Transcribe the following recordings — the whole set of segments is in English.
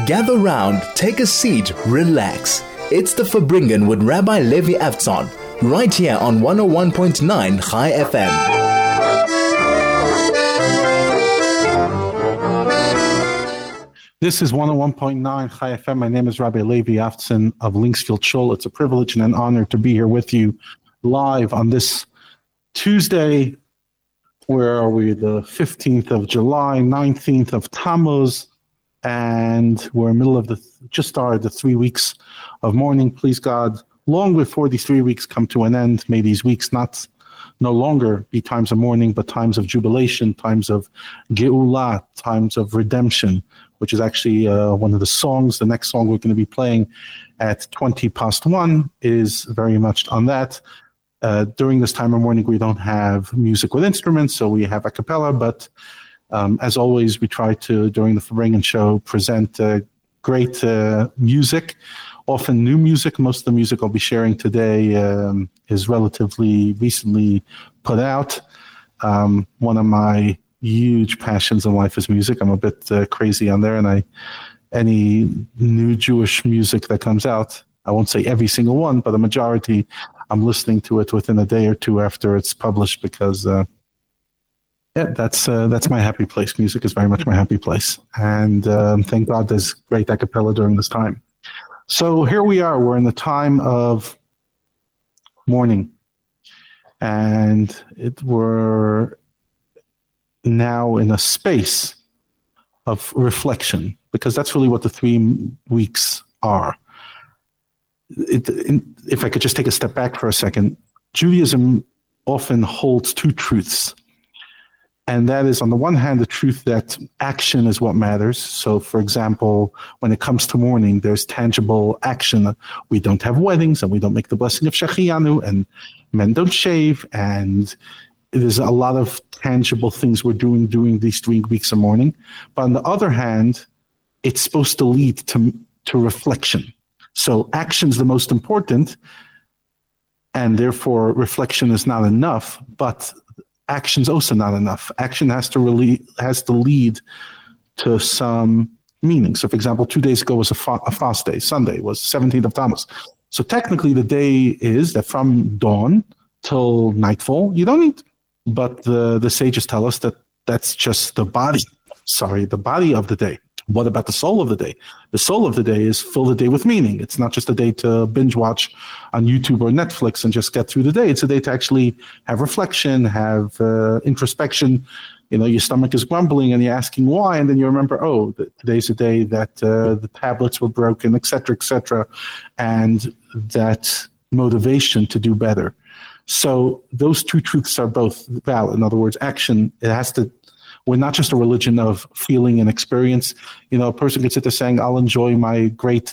Gather round, take a seat, relax. It's the Farbrengen with Rabbi Levi Avtzon, right here on 101.9 Chai FM. This is 101.9 Chai FM. My name is Rabbi Levi Avtzon of Linksfield Shul. It's a privilege and an honor to be here with you live on this Tuesday. Where are we? The 15th of July, 19th of Tammuz, and we're in the middle of just started the 3 weeks of mourning. Please God, long before these 3 weeks come to an end, may these weeks no longer be times of mourning, but times of jubilation, times of Geulah, times of redemption, which is actually one of the songs. The next song we're going to be playing at 1:20 is very much on that. During this time of mourning, we don't have music with instruments, so we have a cappella, but as always, we try to, during the Farbrengen show, present great music, often new music. Most of the music I'll be sharing today is relatively recently put out. One of my huge passions in life is music. I'm a bit crazy on there, and any new Jewish music that comes out, I won't say every single one, but a majority, I'm listening to it within a day or two after it's published because that's my happy place. Music is very much my happy place, and thank God there's great a cappella during this time. So here we are. We're in the time of mourning, and we're now in a space of reflection, because that's really what the 3 weeks are. If I could just take a step back for a second, Judaism often holds two truths. And that is, on the one hand, the truth that action is what matters. So, for example, when it comes to mourning, there's tangible action. We don't have weddings, and we don't make the blessing of Shechiyanu, and men don't shave, and there's a lot of tangible things we're doing during these 3 weeks of mourning. But on the other hand, it's supposed to lead to reflection. So action's the most important, and therefore reflection is not enough, but action's also not enough. Action has to lead to some meaning. So, for example, 2 days ago was a fast day. Sunday was 17th of Tammuz. So technically the day is that from dawn till nightfall, you don't eat. But the sages tell us that that's just the body of the day. What about the soul of the day? The soul of the day is fill the day with meaning. It's not just a day to binge watch on YouTube or Netflix and just get through the day. It's a day to actually have reflection, have introspection. You know, your stomach is grumbling and you're asking why, and then you remember, today's a day that the tablets were broken, et cetera, and that motivation to do better. So those two truths are both valid. In other words, action, we're not just a religion of feeling and experience. You know, a person could sit there saying, I'll enjoy my great,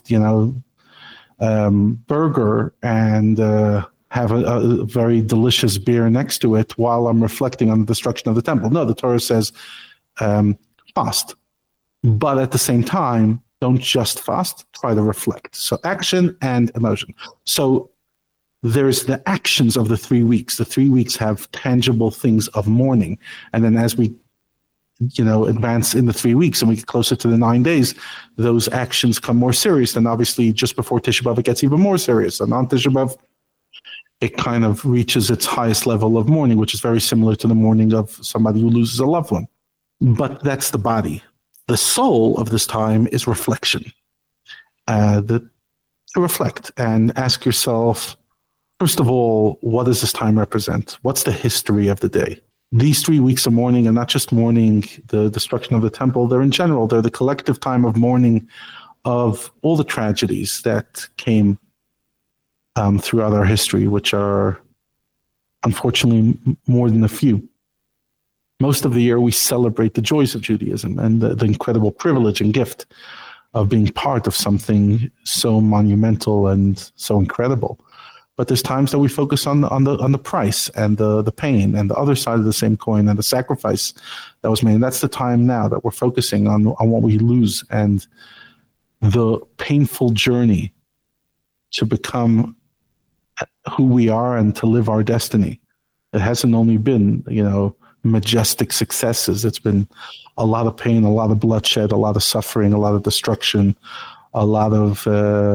burger and have a very delicious beer next to it while I'm reflecting on the destruction of the temple. No, the Torah says fast. But at the same time, don't just fast, try to reflect. So action and emotion. So there's the actions of the 3 weeks. The 3 weeks have tangible things of mourning. And then as we advance in the 3 weeks and we get closer to the 9 days, those actions come more serious. And obviously just before Tisha B'Av, it gets even more serious. And on Tisha B'Av, it kind of reaches its highest level of mourning, which is very similar to the mourning of somebody who loses a loved one. But that's the body. The soul of this time is reflection. To reflect and ask yourself, first of all, what does this time represent? What's the history of the day? These 3 weeks of mourning are not just mourning the destruction of the temple, they're in general, they're the collective time of mourning of all the tragedies that came throughout our history, which are unfortunately more than a few. Most of the year we celebrate the joys of Judaism and the incredible privilege and gift of being part of something so monumental and so incredible. But there's times that we focus on the price and the pain and the other side of the same coin and the sacrifice that was made. And that's the time now that we're focusing on what we lose and the painful journey to become who we are and to live our destiny. It hasn't only been, majestic successes. It's been a lot of pain, a lot of bloodshed, a lot of suffering, a lot of destruction, a lot of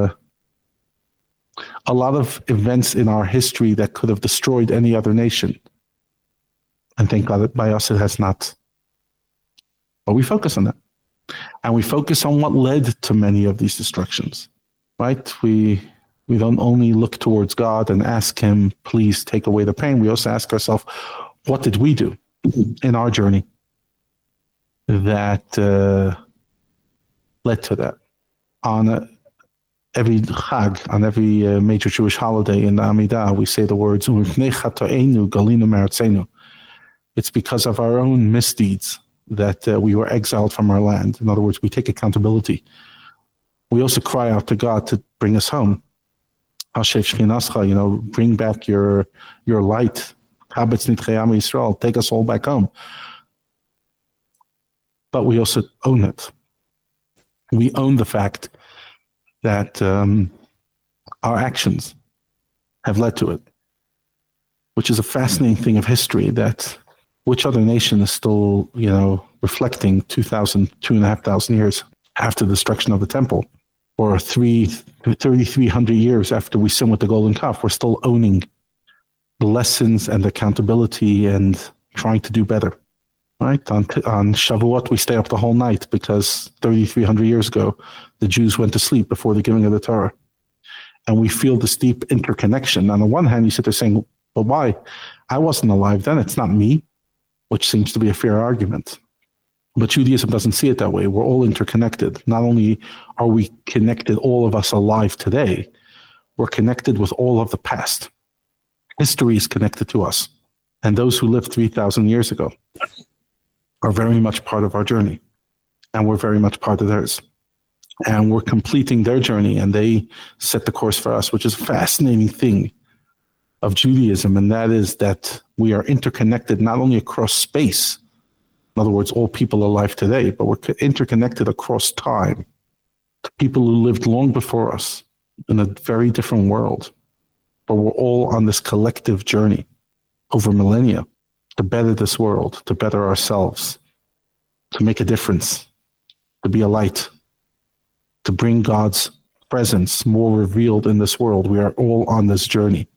events in our history that could have destroyed any other nation. And thank God that by us it has not. But we focus on that. And we focus on what led to many of these destructions, right? We don't only look towards God and ask him, please take away the pain. We also ask ourselves, what did we do in our journey that led to that? On every Chag, on every major Jewish holiday in the Amidah, we say the words, it's because of our own misdeeds that we were exiled from our land. In other words, we take accountability. We also cry out to God to bring us home. Bring back your light. Take us all back home. But we also own it. We own the fact that our actions have led to it, which is a fascinating thing of history, that which other nation is still, reflecting 2,500 years after the destruction of the temple, or 3,300 years after we sin with the golden calf, we're still owning the lessons and accountability and trying to do better. Right? On Shavuot, we stay up the whole night because 3,300 years ago, the Jews went to sleep before the giving of the Torah. And we feel this deep interconnection. On the one hand, you sit there saying, well, why? I wasn't alive then. It's not me, which seems to be a fair argument. But Judaism doesn't see it that way. We're all interconnected. Not only are we connected, all of us alive today, we're connected with all of the past. History is connected to us. And those who lived 3,000 years ago are very much part of our journey. And we're very much part of theirs. And we're completing their journey, and they set the course for us, which is a fascinating thing of Judaism. And that is that we are interconnected not only across space, in other words, all people alive today, but we're interconnected across time to people who lived long before us in a very different world. But we're all on this collective journey over millennia to better this world, to better ourselves, to make a difference, to be a light, to bring God's presence more revealed in this world. We are all on this journey.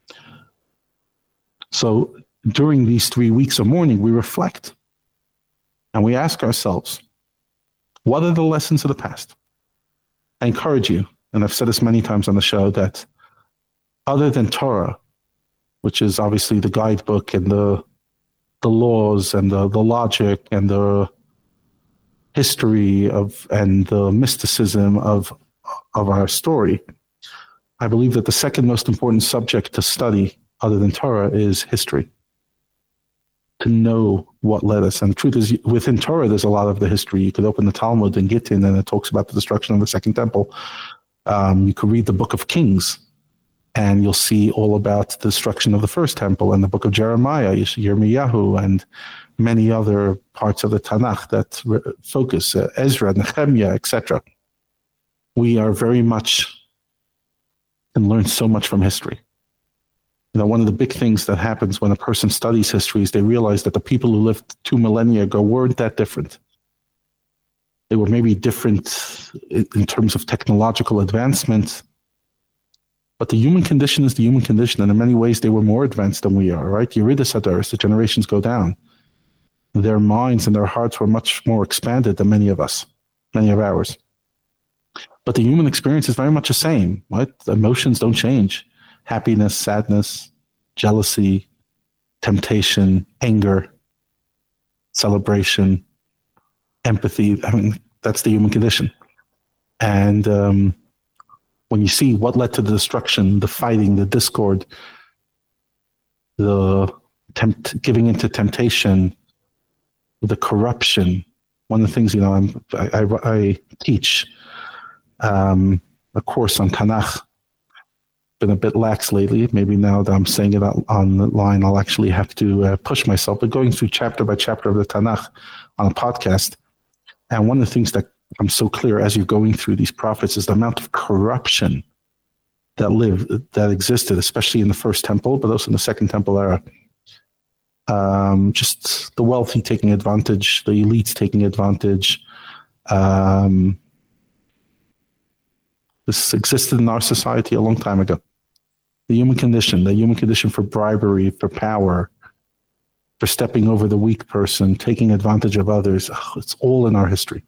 So during these 3 weeks of mourning, we reflect and we ask ourselves, what are the lessons of the past? I encourage you, and I've said this many times on the show, that other than Torah, which is obviously the guidebook and the laws and the logic and the history of and the mysticism of our story, I believe that the second most important subject to study other than Torah is history. To know what led us. And the truth is, within Torah, there's a lot of the history. You could open the Talmud and Gittin, and it talks about the destruction of the Second Temple. You could read the Book of Kings, and you'll see all about the destruction of the First Temple, and the Book of Jeremiah, Yirmiyahu, and many other parts of the Tanakh that focus, Ezra, Nehemiah, etc. We are very much and learn so much from history. One of the big things that happens when a person studies history is they realize that the people who lived 2 millennia ago weren't that different. They were maybe different in terms of technological advancement, but the human condition is the human condition, and in many ways they were more advanced than we are, right? Yeridas Hadaris, the generations go down. Their minds and their hearts were much more expanded than many of us, many of ours. But the human experience is very much the same, right? The emotions don't change. Happiness, sadness, jealousy, temptation, anger, celebration, empathy. I mean, that's the human condition. And when you see what led to the destruction, the fighting, the discord, the giving into temptation, the corruption. One of the things, I teach a course on Tanakh. Been a bit lax lately. Maybe now that I'm saying it online, I'll actually have to push myself. But going through chapter by chapter of the Tanakh on a podcast, and one of the things that I'm so clear as you're going through these prophets is the amount of corruption that existed, especially in the First Temple, but also in the Second Temple era. just the wealthy taking advantage, the elites taking advantage. This existed in our society a long time ago. The human condition for bribery, for power, for stepping over the weak person, taking advantage of others. It's all in our history.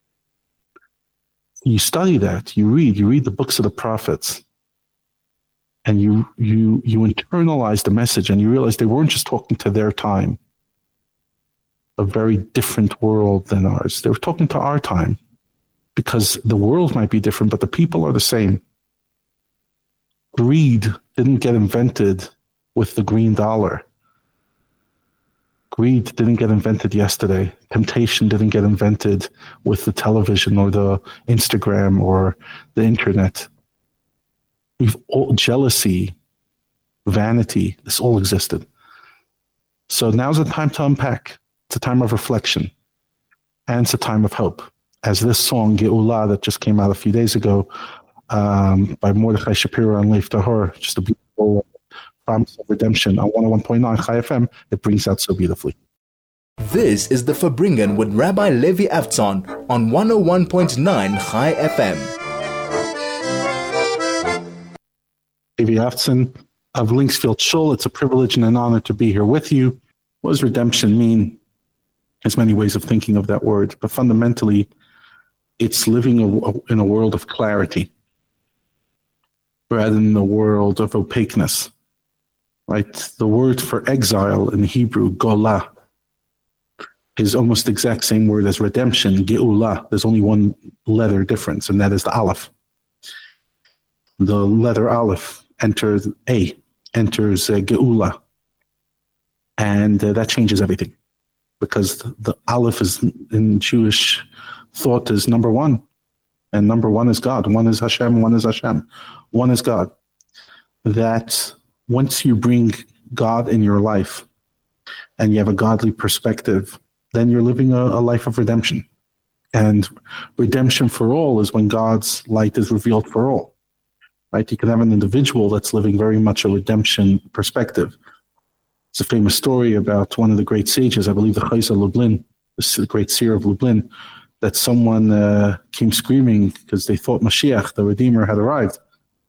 You study that, you read the books of the prophets, and you internalize the message, and you realize they weren't just talking to their time, a very different world than ours. They were talking to our time, because the world might be different, but the people are the same. Greed didn't get invented with the green dollar. Greed didn't get invented yesterday. Temptation didn't get invented with the television or the Instagram or the internet. Jealousy, vanity, this all existed. So now's the time to unpack. It's a time of reflection. And it's a time of hope. As this song, Geula, that just came out a few days ago, by Mordechai Shapiro and Leif Tahor, just a beautiful promise of redemption on 101.9 Chai FM, it brings out so beautifully. This is the Farbrengen with Rabbi Levi Avtzon on 101.9 Chai FM. Levi Avtzon of Linksfield Shul, it's a privilege and an honor to be here with you. What does redemption mean? There's many ways of thinking of that word, but fundamentally, it's living in a world of clarity rather than a world of opaqueness. Right? The word for exile in Hebrew, golah, is almost the exact same word as redemption, geula. There's only one letter difference, and that is the aleph. The letter aleph enters geula, and that changes everything, because the aleph is in Jewish thought is number one, and number one is God. One is Hashem, one is Hashem, one is God. That once you bring God in your life and you have a godly perspective, then you're living a life of redemption. And redemption for all is when God's light is revealed for all. Right? You can have an individual that's living very much a redemption perspective. It's a famous story about one of the great sages, I believe the Chayza Lublin, the great seer of Lublin, that someone came screaming because they thought Mashiach, the Redeemer, had arrived.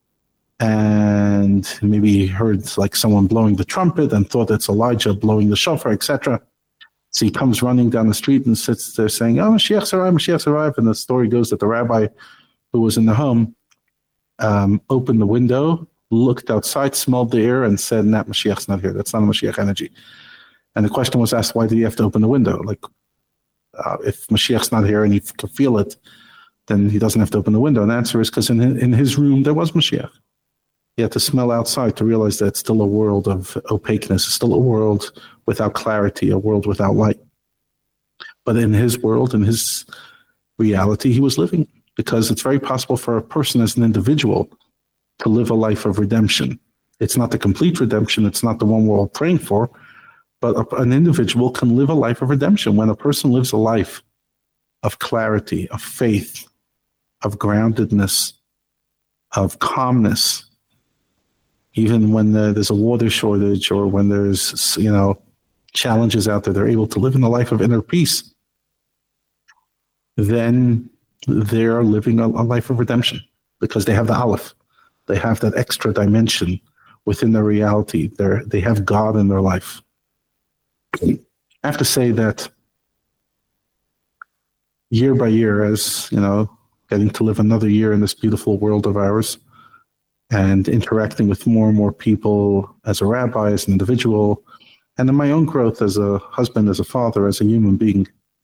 And maybe he heard like someone blowing the trumpet and thought it's Elijah blowing the shofar, etc. So he comes running down the street and sits there saying, "Oh, Mashiach's arrived, Mashiach's arrived." And the story goes that the rabbi who was in the home opened the window, looked outside, smelled the air, and said, "Nah, Mashiach's not here. That's not a Mashiach energy." And the question was asked, why did he have to open the window? Like, if Mashiach's not here and he can feel it, then he doesn't have to open the window. And the answer is because in his room there was Mashiach. He had to smell outside to realize that it's still a world of opaqueness, it's still a world without clarity, a world without light. But in his world, in his reality, he was living, because it's very possible for a person as an individual to live a life of redemption. It's not the complete redemption, it's not the one we're all praying for, but an individual can live a life of redemption. When a person lives a life of clarity, of faith, of groundedness, of calmness, even when there's a water shortage or when there's, challenges out there, they're able to live in a life of inner peace. Then they're living a life of redemption because they have the aleph. They have that extra dimension within their reality. They have God in their life. I have to say that year by year, as getting to live another year in this beautiful world of ours and interacting with more and more people as a rabbi, as an individual, and in my own growth as a husband, as a father, as a human being,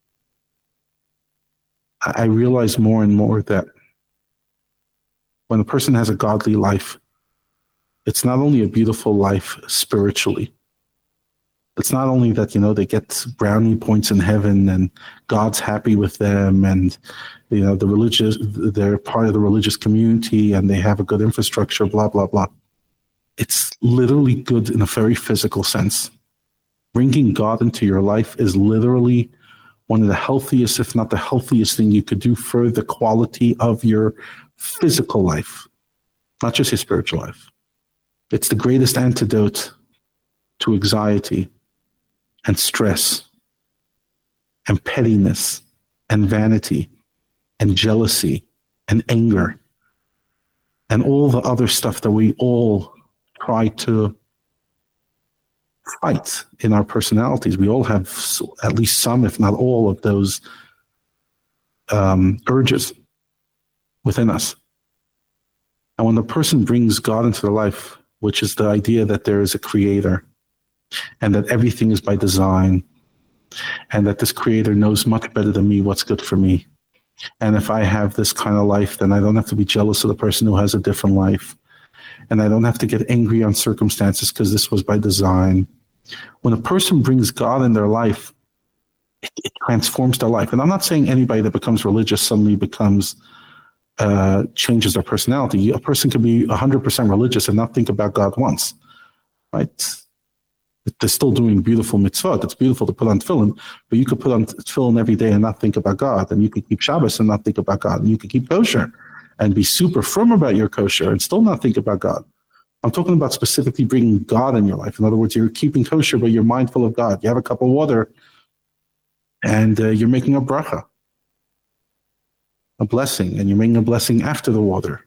I realize more and more that when a person has a godly life, it's not only a beautiful life spiritually. It's not only that, they get brownie points in heaven and God's happy with them and, they're part of the religious community and they have a good infrastructure, blah, blah, blah. It's literally good in a very physical sense. Bringing God into your life is literally one of the healthiest, if not the healthiest thing you could do for the quality of your physical life, not just your spiritual life. It's the greatest antidote to anxiety. and stress and pettiness and vanity and jealousy and anger and all the other stuff that we all try to fight in our personalities. We all have at least some, if not all, of those urges within us. And when the person brings God into their life, which is the idea that there is a creator and that everything is by design and that this creator knows much better than me what's good for me. And if I have this kind of life, then I don't have to be jealous of the person who has a different life. And I don't have to get angry on circumstances because this was by design. When a person brings God in their life, it transforms their life. And I'm not saying anybody that becomes religious suddenly becomes, changes their personality. A person can be 100% religious and not think about God once, right? They're still doing beautiful mitzvot. It's beautiful to put on tefillin, but you could put on tefillin every day and not think about God. And you could keep Shabbos and not think about God. And you could keep kosher and be super firm about your kosher and still not think about God. I'm talking about specifically bringing God in your life. In other words, you're keeping kosher, but you're mindful of God. You have a cup of water and you're making a bracha, a blessing, and you're making a blessing after the water.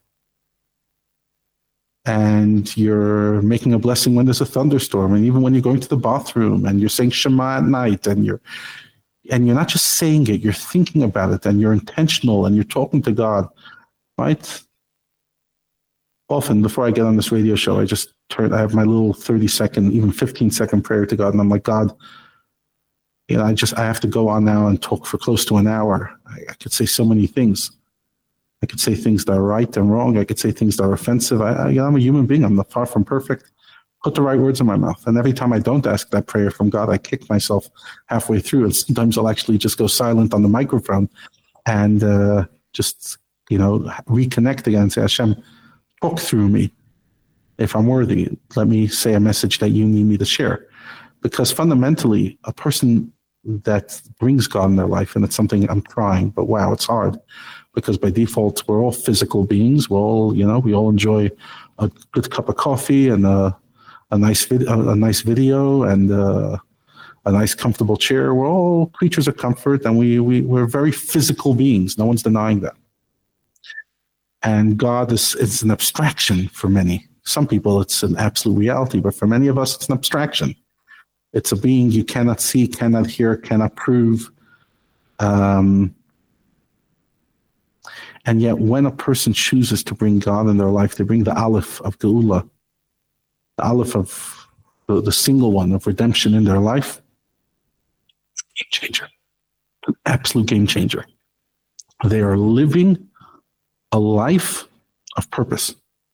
And you're making a blessing when there's a thunderstorm, and even when you're going to the bathroom, and you're saying Shema at night, and you're not just saying it, you're thinking about it, and you're intentional, and you're talking to God, right? Often, before I get on this radio show, I have my little 30-second, even 15-second prayer to God, and I'm like, God, I have to go on now and talk for close to an hour. I could say so many things. I could say things that are right and wrong. I could say things that are offensive. I'm a human being. I'm not far from perfect. Put the right words in my mouth. And every time I don't ask that prayer from God, I kick myself halfway through. And sometimes I'll actually just go silent on the microphone and just reconnect again and say, Hashem, talk through me. If I'm worthy, let me say a message that you need me to share. Because fundamentally, a person that brings God in their life, and it's something I'm trying, but wow, it's hard. Because by default, we're all physical beings. We're all, we all enjoy a good cup of coffee and a nice video and a nice comfortable chair. We're all creatures of comfort, and we're very physical beings. No one's denying that. And God is an abstraction for many. Some people, it's an absolute reality, but for many of us, it's an abstraction. It's a being you cannot see, cannot hear, cannot prove. And yet, when a person chooses to bring God in their life, they bring the Aleph of Geula, the Aleph of the single one of redemption in their life. Game changer, an absolute game changer. They are living a life of purpose.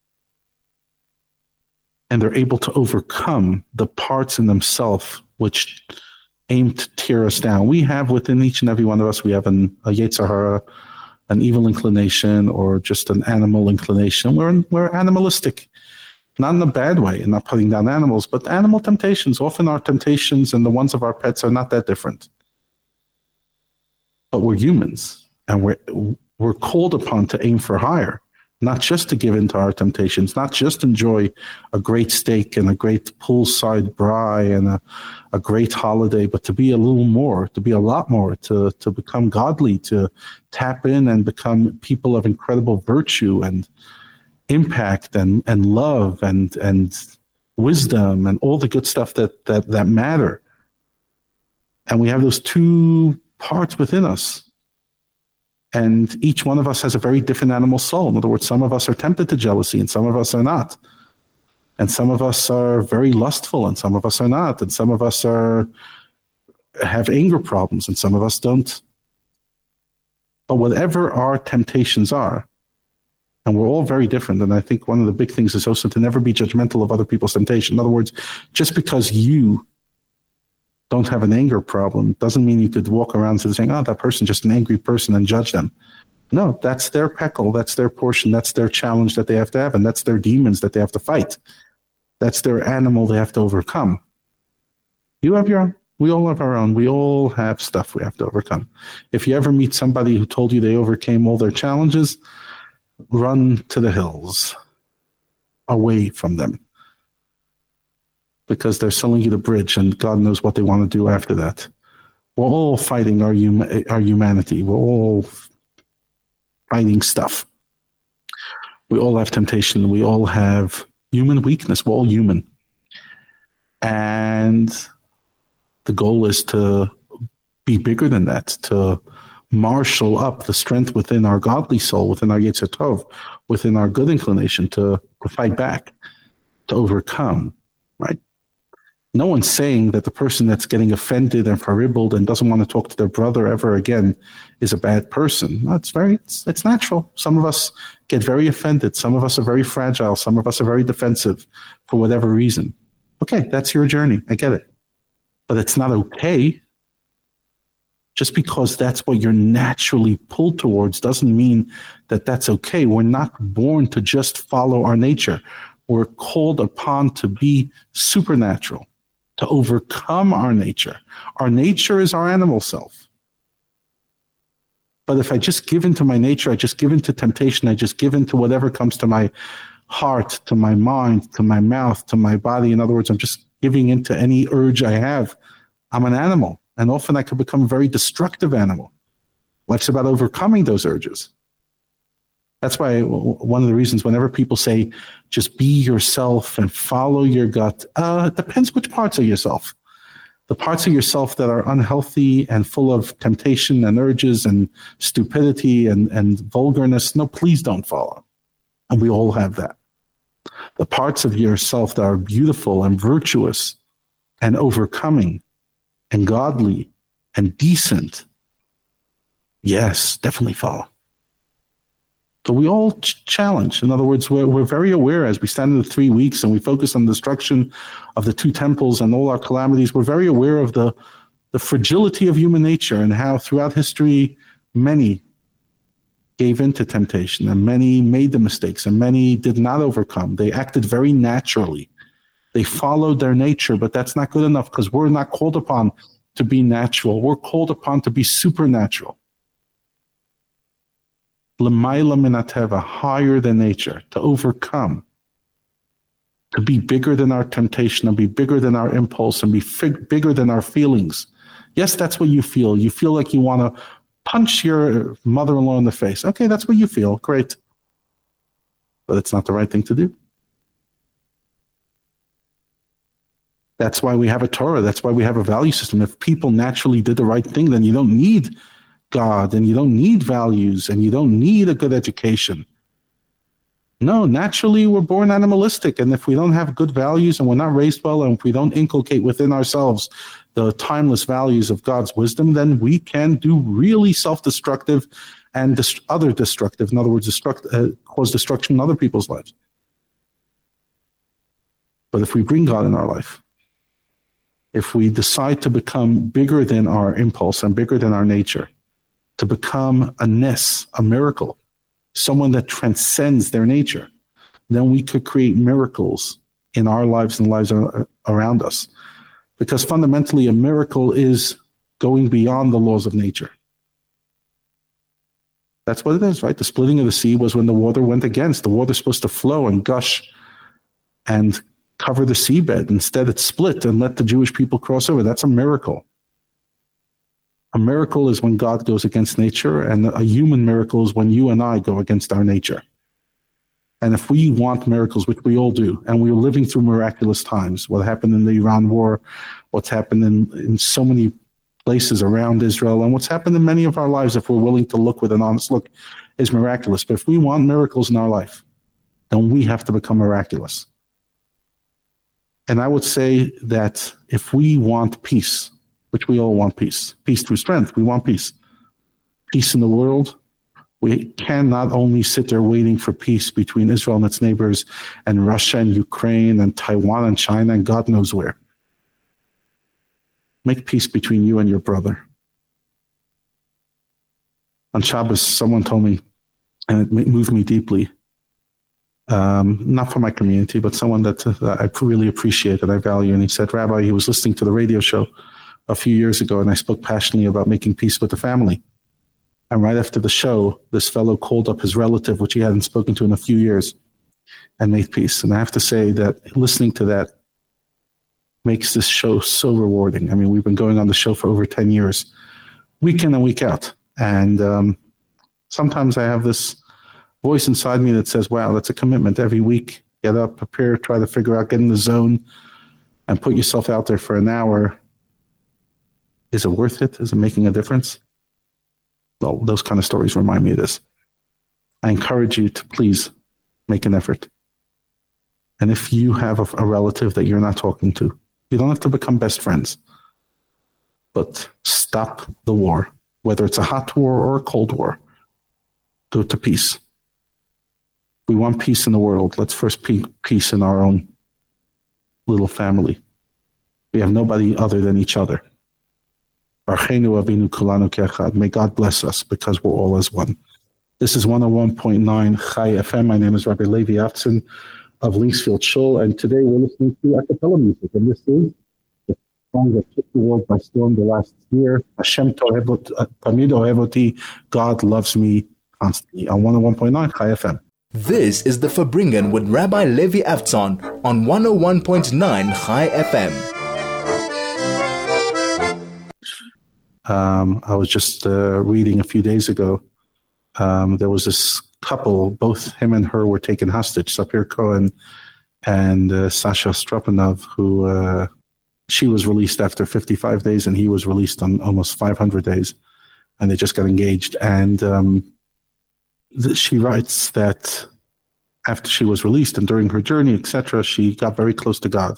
And they're able to overcome the parts in themselves which aim to tear us down. We have within each and every one of us, we have a Yetzer Hara, an evil inclination, or just an animal inclination. We're animalistic, not in a bad way, and not putting down animals, but animal temptations. Often our temptations and the ones of our pets are not that different. But we're humans, and we're called upon to aim for higher, not just to give in to our temptations, not just enjoy a great steak and a great poolside braai and a great holiday, but to be a little more, to be a lot more, to become godly, to tap in and become people of incredible virtue and impact and love and wisdom and all the good stuff that matter. And we have those two parts within us. And each one of us has a very different animal soul. In other words, some of us are tempted to jealousy and some of us are not. And some of us are very lustful and some of us are not. And some of us have anger problems and some of us don't. But whatever our temptations are, and we're all very different. And I think one of the big things is also to never be judgmental of other people's temptation. In other words, just because you don't have an anger problem doesn't mean you could walk around saying, oh, that person's just an angry person, and judge them. No, that's their peckle, that's their portion, that's their challenge that they have to have, and that's their demons that they have to fight. That's their animal they have to overcome. You have your own. We all have our own. We all have stuff we have to overcome. If you ever meet somebody who told you they overcame all their challenges, run to the hills, away from them. because they're selling you the bridge, and God knows what they want to do after that. We're all fighting our humanity. We're all fighting stuff. We all have temptation. We all have human weakness. We're all human. And the goal is to be bigger than that, to marshal up the strength within our godly soul, within our Yetzer Tov, within our good inclination to fight back, to overcome, right? No one's saying that the person that's getting offended and faribbled and doesn't want to talk to their brother ever again is a bad person. No, it's natural. Some of us get very offended. Some of us are very fragile. Some of us are very defensive for whatever reason. Okay, that's your journey. I get it. But it's not okay. Just because that's what you're naturally pulled towards doesn't mean that that's okay. We're not born to just follow our nature. We're called upon to be supernatural, to overcome our nature. Our nature is our animal self. But if I just give into my nature, I just give into temptation, I just give into whatever comes to my heart, to my mind, to my mouth, to my body. In other words, I'm just giving into any urge I have. I'm an animal. And often I could become a very destructive animal. Life's about overcoming those urges. That's why one of the reasons whenever people say, just be yourself and follow your gut, it depends which parts of yourself. The parts of yourself that are unhealthy and full of temptation and urges and stupidity and vulgarness, no, please don't follow. And we all have that. The parts of yourself that are beautiful and virtuous and overcoming and godly and decent, yes, definitely follow. So we all challenge. In other words, we're very aware as we stand in the 3 weeks and we focus on the destruction of the 2 temples and all our calamities. We're very aware of the fragility of human nature and how throughout history many gave into temptation and many made the mistakes and many did not overcome. They acted very naturally. They followed their nature, but that's not good enough because we're not called upon to be natural. We're called upon to be supernatural. L'mayla min hateva, higher than nature, to overcome, to be bigger than our temptation and be bigger than our impulse and be bigger than our feelings. Yes, that's what you feel. You feel like you want to punch your mother-in-law in the face. Okay, that's what you feel. Great. But it's not the right thing to do. That's why we have a Torah. That's why we have a value system. If people naturally did the right thing, then you don't need God and you don't need values and you don't need a good education. No, naturally we're born animalistic. And if we don't have good values and we're not raised well and if we don't inculcate within ourselves the timeless values of God's wisdom, then we can do really self-destructive and other destructive, in other words, cause destruction in other people's lives. But if we bring God in our life, if we decide to become bigger than our impulse and bigger than our nature, to become a nes, a miracle, someone that transcends their nature, then we could create miracles in our lives and lives around us. Because fundamentally, a miracle is going beyond the laws of nature. That's what it is, right? The splitting of the sea was when the water went against. The water's supposed to flow and gush and cover the seabed. Instead, it split and let the Jewish people cross over. That's a miracle. A miracle is when God goes against nature, and a human miracle is when you and I go against our nature. And if we want miracles, which we all do, and we're living through miraculous times, what happened in the Iran war, what's happened in so many places around Israel, and what's happened in many of our lives, if we're willing to look with an honest look, is miraculous. But if we want miracles in our life, then we have to become miraculous. And I would say that if we want peace, which we all want peace through strength, we want peace in the world, we cannot only sit there waiting for peace between Israel and its neighbors and Russia and Ukraine and Taiwan and China and God knows where. Make peace between you and your brother. On Shabbos, someone told me, and it moved me deeply, not for my community, but someone that I really appreciate, that I value. And he said, Rabbi, he was listening to the radio show a few years ago, and I spoke passionately about making peace with the family. And right after the show, this fellow called up his relative, which he hadn't spoken to in a few years, and made peace. And I have to say that listening to that, makes this show so rewarding. I mean, we've been going on the show for over 10 years, week in and week out. And sometimes I have this voice inside me that says, wow, that's a commitment every week. Get up, prepare, try to figure out, get in the zone, and put yourself out there for an hour. Is it worth it? Is it making a difference? Well, those kind of stories remind me of this. I encourage you to please make an effort. And if you have a relative that you're not talking to, you don't have to become best friends, but stop the war, whether it's a hot war or a cold war. Do it to peace. We want peace in the world. Let's first peace in our own little family. We have nobody other than each other. May God bless us because we're all as one. This is 101.9 Chai FM. My name is Rabbi Levi Avtzon of Linksfield Shul, and today we're listening to a cappella music. And this is the song that took the world by storm the last year. Hashem Tamid Ohevoti, God loves me constantly, on 101.9 Chai FM. This is the Farbrengen with Rabbi Levi Avtzon on 101.9 Chai FM. I was just reading a few days ago. There was this couple, both him and her were taken hostage, Sapir Cohen and Sasha Stropanov, who she was released after 55 days and he was released on almost 500 days. And they just got engaged. And she writes that after she was released and during her journey, etc., she got very close to God.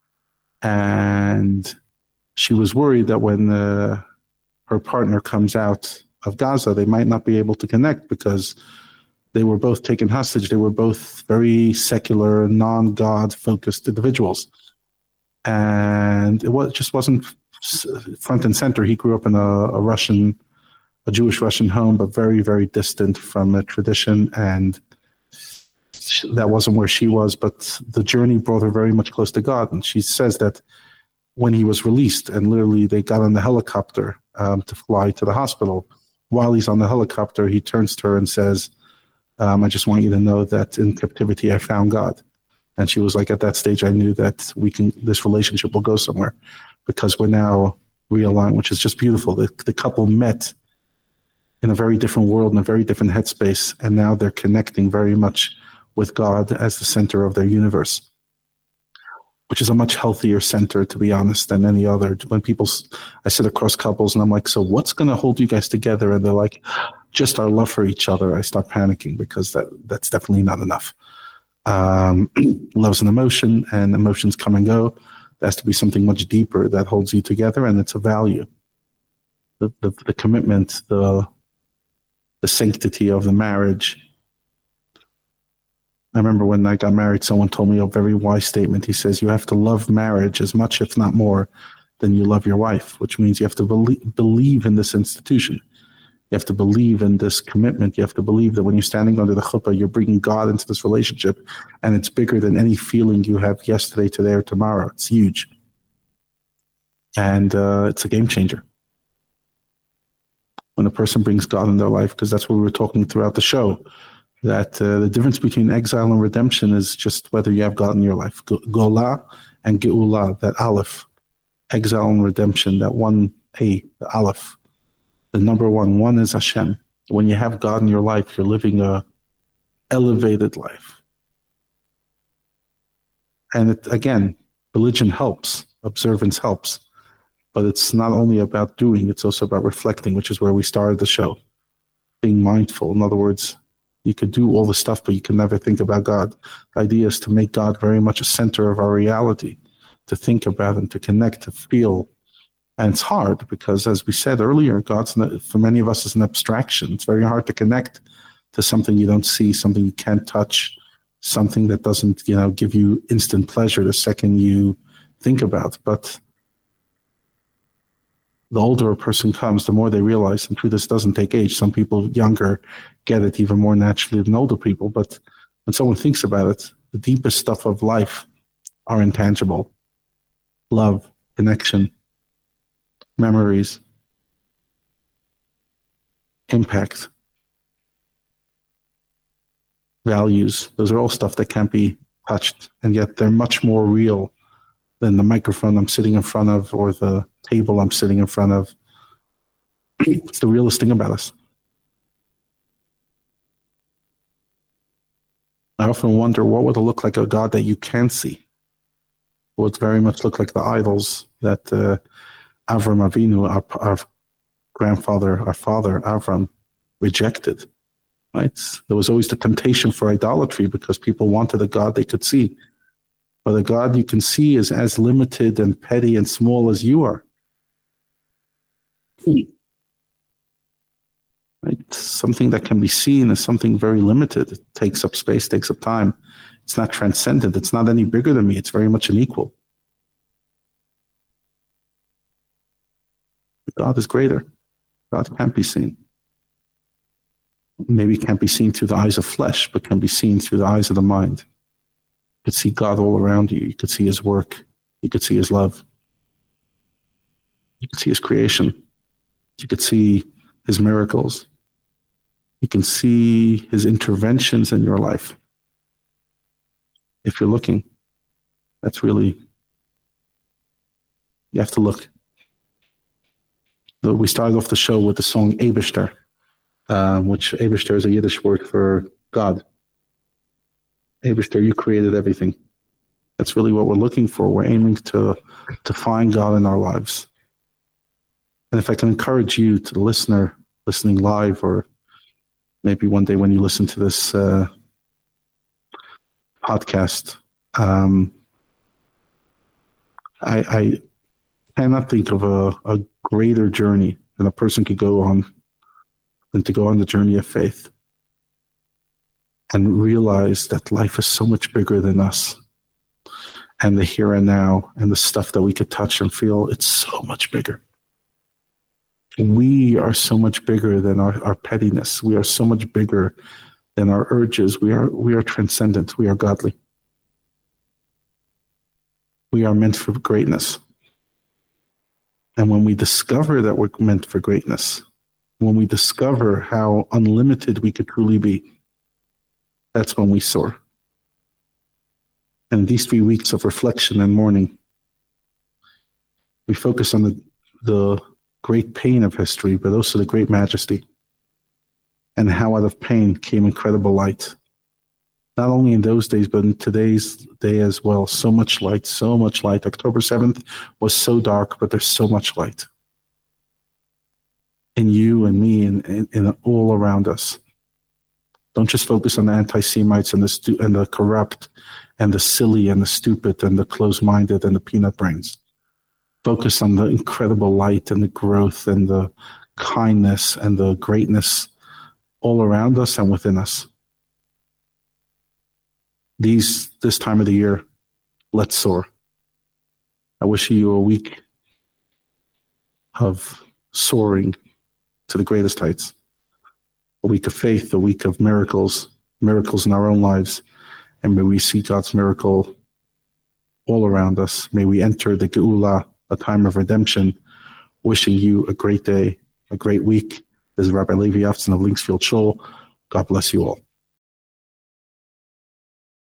And she was worried that when her partner comes out of Gaza, they might not be able to connect because they were both taken hostage. They were both very secular, non-God focused individuals. And it just wasn't front and center. He grew up in a Jewish Russian home, but very, very distant from a tradition. And that wasn't where she was, but the journey brought her very much close to God. And she says that when he was released and literally they got on the helicopter to fly to the hospital, while he's on the helicopter, he turns to her and says, I just want you to know that in captivity, I found God. And she was like, at that stage, I knew that this relationship will go somewhere because we're now realigned, which is just beautiful. The couple met in a very different world, in a very different headspace, and now they're connecting very much with God as the center of their universe, which is a much healthier center, to be honest, than any other. When I sit across couples and I'm like, so what's going to hold you guys together? And they're like, just our love for each other. I start panicking because that's definitely not enough. Love's an emotion, and emotions come and go. There has to be something much deeper that holds you together, and it's a value. The commitment, the sanctity of the marriage. I remember when I got married, someone told me a very wise statement. He says, you have to love marriage as much, if not more, than you love your wife, which means you have to believe in this institution. You have to believe in this commitment. You have to believe that when you're standing under the chuppah, you're bringing God into this relationship, and it's bigger than any feeling you have yesterday, today, or tomorrow. It's huge. And it's a game changer. When a person brings God in their life, because that's what we were talking throughout the show, that the difference between exile and redemption is just whether you have God in your life. Gola and Geula, that Aleph, exile and redemption, that one A, the Aleph, the number one is Hashem. When you have God in your life, you're living a elevated life. And again, religion helps, observance helps, but it's not only about doing, it's also about reflecting, which is where we started the show. Being mindful. In other words, you could do all the stuff, but you can never think about God. The idea is to make God very much a center of our reality, to think about and to connect, to feel. And it's hard because, as we said earlier, God's, for many of us, is an abstraction. It's very hard to connect to something you don't see, something you can't touch, something that doesn't, give you instant pleasure the second you think about. But the older a person comes, the more they realize, and this doesn't take age. Some people younger get it even more naturally than older people. But when someone thinks about it, the deepest stuff of life are intangible. Love, connection, memories, impact, values. Those are all stuff that can't be touched, and yet they're much more real than the microphone I'm sitting in front of or the table I'm sitting in front of. It's the realest thing about us. I often wonder, what would it look like a God that you can see? It would very much look like the idols that Avram Avinu, our grandfather, our father Avram, rejected. Right? There was always the temptation for idolatry because people wanted a God they could see. But a God you can see is as limited and petty and small as you are. Right? Something that can be seen is something very limited. It takes up space, takes up time. It's not transcendent. It's not any bigger than me. It's very much an equal. God is greater. God can't be seen. Maybe can't be seen through the eyes of flesh, but can be seen through the eyes of the mind. You could see God all around you. You could see his work. You could see his love. You could see his creation. You could see his miracles. You can see his interventions in your life. If you're looking, that's really, you have to look. We started off the show with the song Eibishter, which Eibishter is a Yiddish word for God. Eibishter, you created everything. That's really what we're looking for. We're aiming to find God in our lives. And if I can encourage you, to the listener listening live, or maybe one day when you listen to this podcast, I cannot think of a greater journey than a person could go on than to go on the journey of faith and realize that life is so much bigger than us and the here and now and the stuff that we could touch and feel. It's so much bigger. We are so much bigger than our pettiness. We are so much bigger than our urges. We are transcendent. We are godly. We are meant for greatness. And when we discover that we're meant for greatness, when we discover how unlimited we could truly be, that's when we soar. And these 3 weeks of reflection and mourning, we focus on the great pain of history, but also the great majesty, and how out of pain came incredible light. Not only in those days, but in today's day as well. So much light, so much light. October 7th was so dark, but there's so much light in you and me and all around us. Don't just focus on the anti-Semites and the corrupt and the silly and the stupid and the closed-minded and the peanut brains. Focus on the incredible light and the growth and the kindness and the greatness all around us and within us. This time of the year, let's soar. I wish you a week of soaring to the greatest heights. A week of faith, a week of miracles in our own lives. And may we see God's miracle all around us. May we enter the Geula, a time of redemption. Wishing you a great day, a great week. This is Rabbi Levi Avtzon of Linksfield Shul. God bless you all.